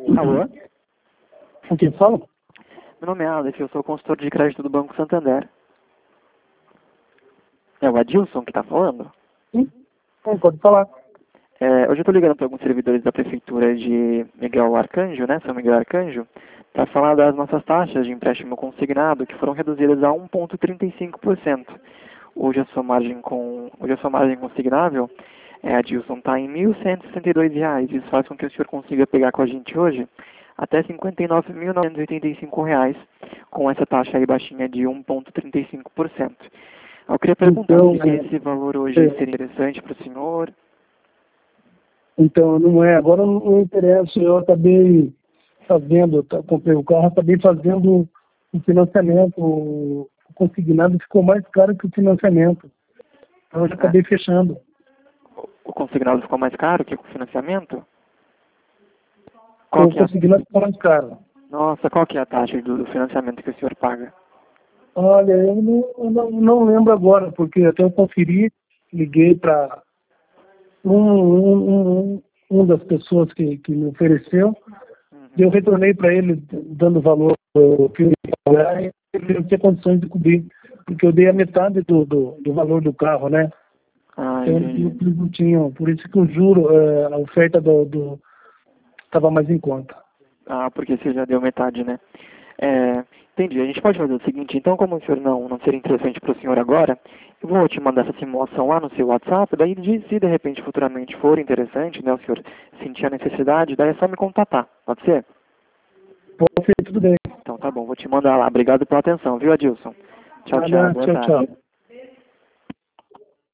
Alô? Com quem fala? Meu nome é Aleph, eu sou consultor de crédito do Banco Santander. É o Adilson que está falando? Sim, pode falar. Hoje eu estou ligando para alguns servidores da Prefeitura de Miguel Arcanjo, né, São Miguel Arcanjo, para falar das nossas taxas de empréstimo consignado que foram reduzidas a 1,35%. Hoje a sua margem consignável, Adilson, está em R$ 1.162. Isso faz com que o senhor consiga pegar com a gente hoje até R$ 59.985 com essa taxa aí baixinha de 1,35%. Eu queria perguntar Então, se esse valor hoje seria interessante para o senhor. Então, não é. Agora não interessa. Eu acabei fazendo, comprei o carro, acabei fazendo o financiamento. O consignado ficou mais caro que o financiamento. Então, eu já acabei fechando. O consignado ficou mais caro que o financiamento? O consignado ficou mais caro. Nossa, qual que é a taxa do financiamento que o senhor paga? Olha, eu não lembro agora, porque até eu conferi, liguei para um das pessoas que me ofereceu, e eu retornei para ele dando valor que eu ia pagar, e ele não tinha condições de cobrir, porque eu dei a metade do valor do carro, né? Então eles não tinham, por isso que o juro, a oferta estava mais em conta. Ah, porque você já deu metade, né? Entendi. A gente pode fazer o seguinte, então, como o senhor não seria interessante para o senhor agora, eu vou te mandar essa simulação lá no seu WhatsApp, daí se de repente futuramente for interessante, né, o senhor sentir a necessidade, daí é só me contatar, pode ser? Pode ser, tudo bem. Então tá bom, vou te mandar lá. Obrigado pela atenção, viu, Adilson? Tchau, tchau, boa tarde. Tchau.